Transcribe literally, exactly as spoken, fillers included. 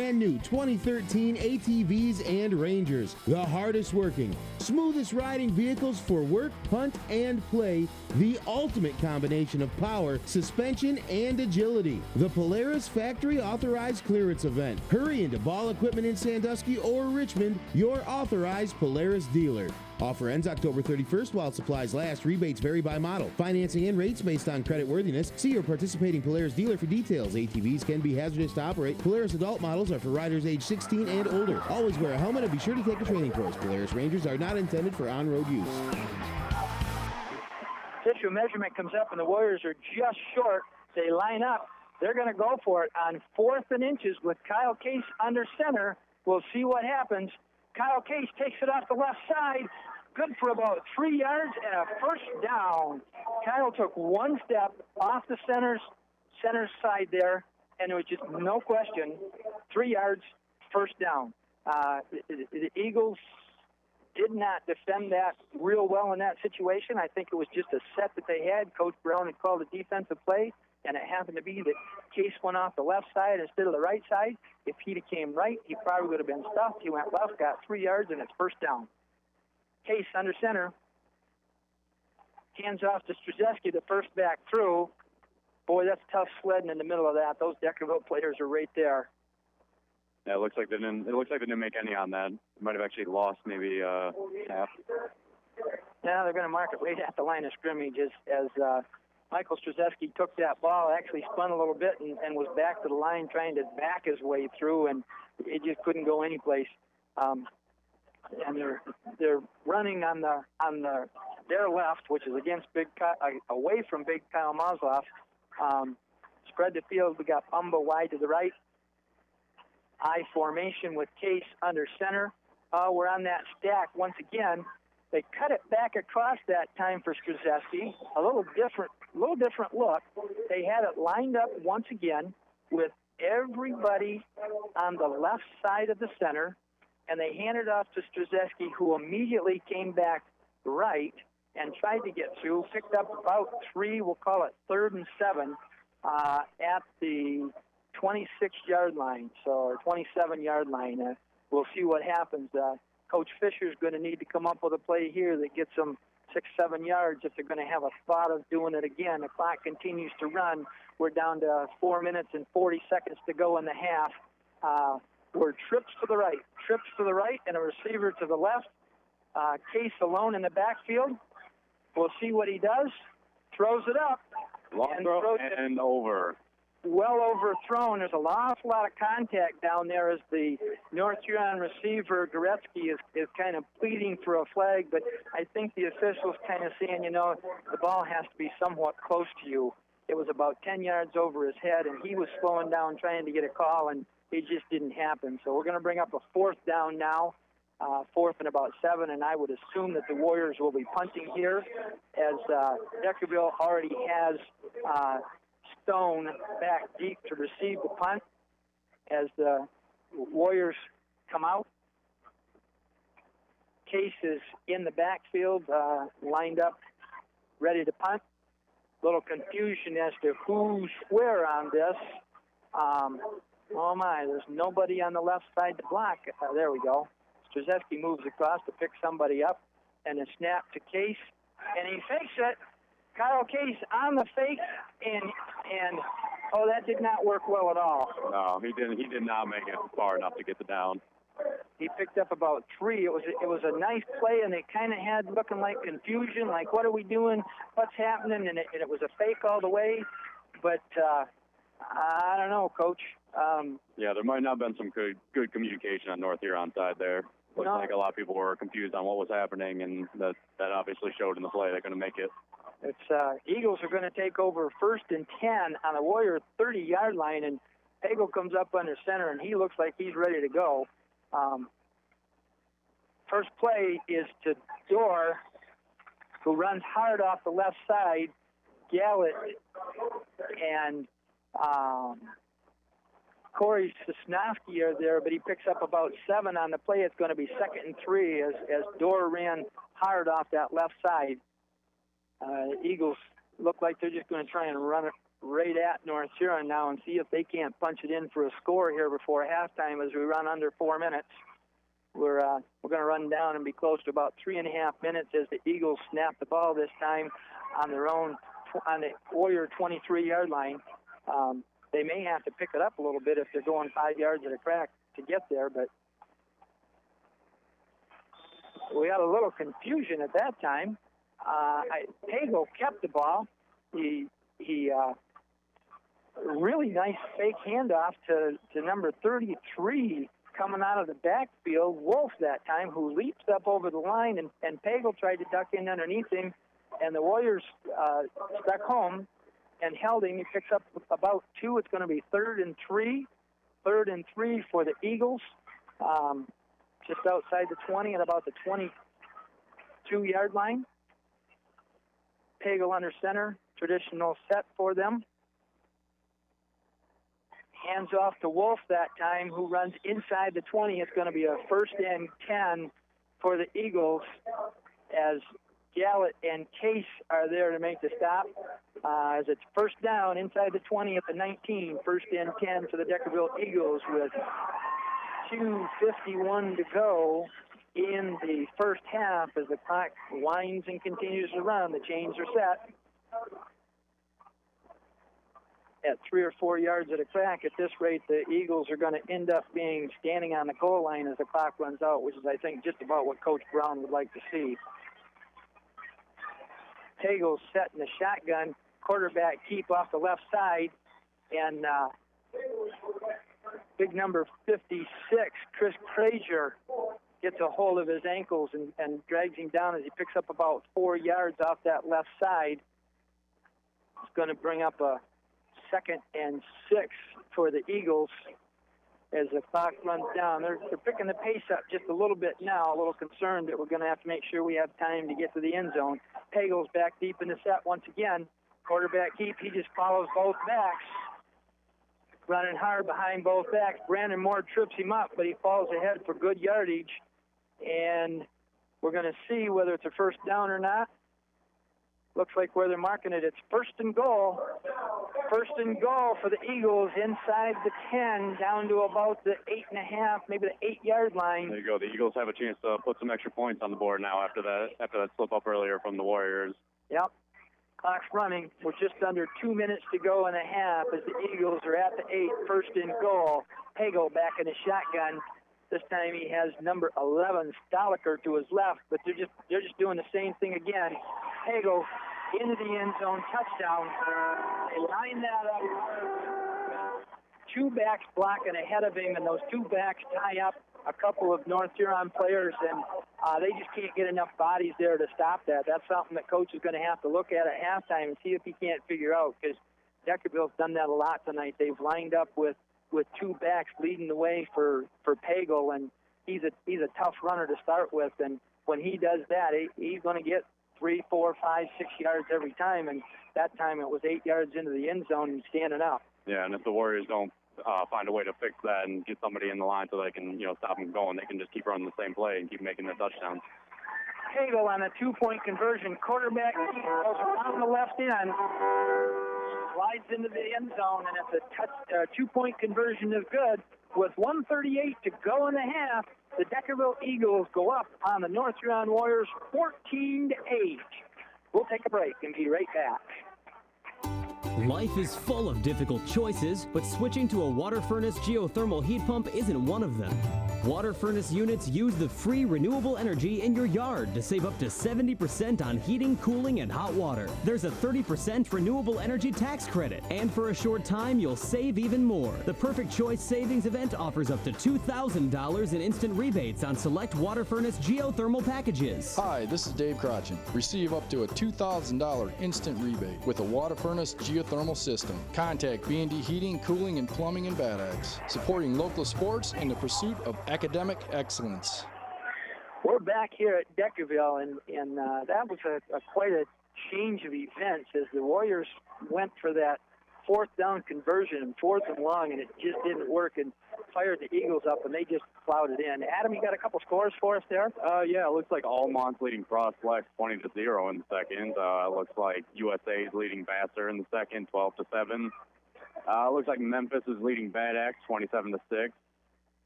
brand new twenty thirteen A T Vs and Rangers. The hardest working, smoothest riding vehicles for work, hunt, and play. The ultimate combination of power, suspension, and agility. The Polaris Factory Authorized Clearance Event. Hurry into Ball Equipment in Sandusky or Richmond, your authorized Polaris dealer. Offer ends October thirty-first while supplies last. Rebates vary by model. Financing and rates based on credit worthiness. See your participating Polaris dealer for details. A T Vs can be hazardous to operate. Polaris adult models are for riders age sixteen and older. Always wear a helmet and be sure to take a training course. Polaris Rangers are not intended for on-road use. Official measurement comes up and the Warriors are just short. They line up. They're going to go for it on fourth and inches with Kyle Case under center. We'll see what happens. Kyle Case takes it off the left side. Good for about three yards and a first down. Kyle took one step off the center's center side there, and it was just no question, three yards, first down. Uh, the, the Eagles did not defend that real well in that situation. I think it was just a set that they had. Coach Brown had called a defensive play, and it happened to be that Case went off the left side instead of the right side. If he'd have came right, he probably would have been stuffed. He went left, got three yards, and it's first down. Case under center. Hands off to Strzeski, the first back through. Boy, that's tough sledding in the middle of that. Those Deckerville players are right there. Yeah, it looks like they didn't. It looks like they didn't make any on that. Might have actually lost maybe uh, half. Now they're going to mark it right at the line of scrimmage as, as uh, Michael Strzeski took that ball, actually spun a little bit, and, and was back to the line trying to back his way through, and it just couldn't go anyplace. Um, and they're they're running on the on the their left, which is against Big Kyle, uh, away from Big Kyle Masloff. Um, spread the field. We got Umba wide to the right. I formation with Case under center. Uh, we're on that stack once again. They cut it back across that time for Strzeski. A little different, little different look. They had it lined up once again with everybody on the left side of the center, and they handed off to Strzeski, who immediately came back right and tried to get through. Picked up about three, we'll call it third and seven, uh, at the twenty-six-yard line, so or twenty-seven-yard line. Uh, we'll see what happens. Uh, Coach Fisher's going to need to come up with a play here that gets them six, seven yards if they're going to have a thought of doing it again. The clock continues to run. We're down to four minutes and forty seconds to go in the half. Uh, we're trips to the right, trips to the right, and a receiver to the left. Uh, Case alone in the backfield. We'll see what he does. Throws it up. Long and throw throws and it over. Well overthrown. There's a awful lot of contact down there as the North Huron receiver, Goretzky, is, is kind of pleading for a flag, but I think the official's kind of saying, you know, the ball has to be somewhat close to you. It was about ten yards over his head, and he was slowing down trying to get a call, and it just didn't happen. So we're going to bring up a fourth down now, uh, fourth and about seven, and I would assume that the Warriors will be punting here as uh, Deckerville already has uh, Stone back deep to receive the punt as the Warriors come out. Case is in the backfield, uh, lined up, ready to punt. Little confusion as to who's where on this. Um, oh my, there's nobody on the left side to block. Uh, there we go. Strzeski moves across to pick somebody up, and a snap to Case, and he fakes it. Kyle Case on the fake, and and oh, that did not work well at all. No, he didn't. He did not make it far enough to get the down. He picked up about three. It was it was a nice play, and they kind of had looking like confusion, like what are we doing? What's happening? And it, and it was a fake all the way. But uh, I don't know, Coach. Um, yeah, there might not have been some good good communication on North Huron side there. Looks no. like a lot of people were confused on what was happening, and that that obviously showed in the play. They're going to make it. It's uh, Eagles are going to take over first and ten on the Warrior thirty-yard line, and Pagel comes up under center, and he looks like he's ready to go. Um, first play is to Dorr, who runs hard off the left side. Gallet and um, Corey Sosnowski are there, but he picks up about seven on the play. It's going to be second and three as, as Dorr ran hard off that left side. Uh, Eagles look like they're just going to try and run it, right at North Huron now and see if they can't punch it in for a score here before halftime as we run under four minutes. We're uh, we're going to run down and be close to about three and a half minutes as the Eagles snap the ball this time on their own, on the Warrior twenty-three-yard line. Um, they may have to pick it up a little bit if they're going five yards at a crack to get there, but we had a little confusion at that time. Uh, I, Pagel kept the ball. He he uh, really nice fake handoff to, to number thirty-three coming out of the backfield, Wolf that time, who leaps up over the line, and, and Pagel tried to duck in underneath him, and the Warriors uh, stuck home and held him. He picks up about two. It's going to be third and three. Third and three for the Eagles, um, just outside the twenty at about the twenty-two-yard line. Pagel under center, traditional set for them. Hands off to Wolf that time, who runs inside the twenty. It's going to be a first and ten for the Eagles as Gallant and Case are there to make the stop. Uh, as it's first down inside the twenty at the nineteen. First and ten for the Deckerville Eagles with two fifty-one to go in the first half as the clock winds and continues to run. The chains are set at three or four yards at a crack. At this rate, the Eagles are going to end up being standing on the goal line as the clock runs out, which is, I think, just about what Coach Brown would like to see. Pagel's setting the shotgun, quarterback keep off the left side, and uh, big number fifty-six, Chris Frazier, gets a hold of his ankles and, and drags him down as he picks up about four yards off that left side. It's going to bring up a second and six for the Eagles as the clock runs down. They're, they're picking the pace up just a little bit now, a little concerned that we're going to have to make sure we have time to get to the end zone. Pagel's back deep in the set once again. Quarterback keep, he just follows both backs. Running hard behind both backs. Brandon Moore trips him up, but he falls ahead for good yardage. And we're going to see whether it's a first down or not. Looks like where they're marking it, it's first and goal. First and goal for the Eagles inside the ten, down to about the eight and a half, maybe the eight-yard line. There you go. The Eagles have a chance to put some extra points on the board now after that after that slip up earlier from the Warriors. Yep. Clock's running. We're just under two minutes to go and a half as the Eagles are at the eight, first and goal. Pagel back in the shotgun. This time he has number eleven, Stoliker, to his left, but they're just they're just doing the same thing again. Pagel into the end zone, touchdown. They line that up. Two backs blocking ahead of him, and those two backs tie up a couple of North Huron players, and uh, they just can't get enough bodies there to stop that. That's something that coach is going to have to look at at halftime and see if he can't figure out, because Deckerville's done that a lot tonight. They've lined up with, with two backs leading the way for, for Pagel, and he's a he's a tough runner to start with, and when he does that, he, he's going to get three, four, five, six yards every time, and that time it was eight yards into the end zone and standing up. Yeah, and if the Warriors don't uh, find a way to fix that and get somebody in the line so they can, you know, stop them going, they can just keep running the same play and keep making the touchdowns. Pagel on a two-point conversion. Quarterback goes around the left end, slides into the end zone, and it's a touch, uh, two-point conversion is good. With one thirty-eight to go in the half, the Deckerville Eagles go up on the North Huron Warriors fourteen to eight. We'll take a break and be right back. Life is full of difficult choices, but switching to a water furnace geothermal heat pump isn't one of them. Water furnace units use the free renewable energy in your yard to save up to seventy percent on heating, cooling, and hot water. There's a thirty percent renewable energy tax credit, and for a short time, you'll save even more. The Perfect Choice Savings Event offers up to two thousand dollars in instant rebates on select water furnace geothermal packages. Hi, this is Dave Crotchin. Receive up to a two thousand dollars instant rebate with a water furnace geothermal system. Contact B and D Heating, Cooling, and Plumbing in Bad Axe, supporting local sports in the pursuit of academic excellence. We're back here at Deckerville, and, and uh, that was a, a quite a change of events as the Warriors went for that fourth down conversion and fourth and long, and it just didn't work. And fired the Eagles up, and they just plowed it in. Adam, you got a couple scores for us there? Uh, yeah, it looks like Almont's leading Cross Flex twenty to zero in the second. Uh, it looks like U S A is leading Vassar in the second, twelve to seven. Uh, looks like Memphis is leading Bad Axe twenty-seven to six.